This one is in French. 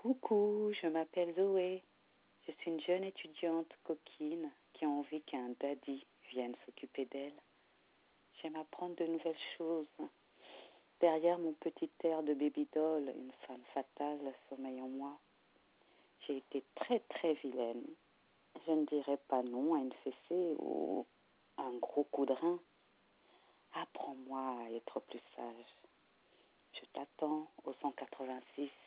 Coucou, je m'appelle Zoé. Je suis une jeune étudiante coquine qui a envie qu'un daddy vienne s'occuper d'elle. J'aime apprendre de nouvelles choses. Derrière mon petit air de baby doll, une femme fatale sommeille en moi. J'ai été très très vilaine. Je ne dirais pas non à une fessée ou un gros coup de rein. Apprends-moi à être plus sage. Je t'attends au 186.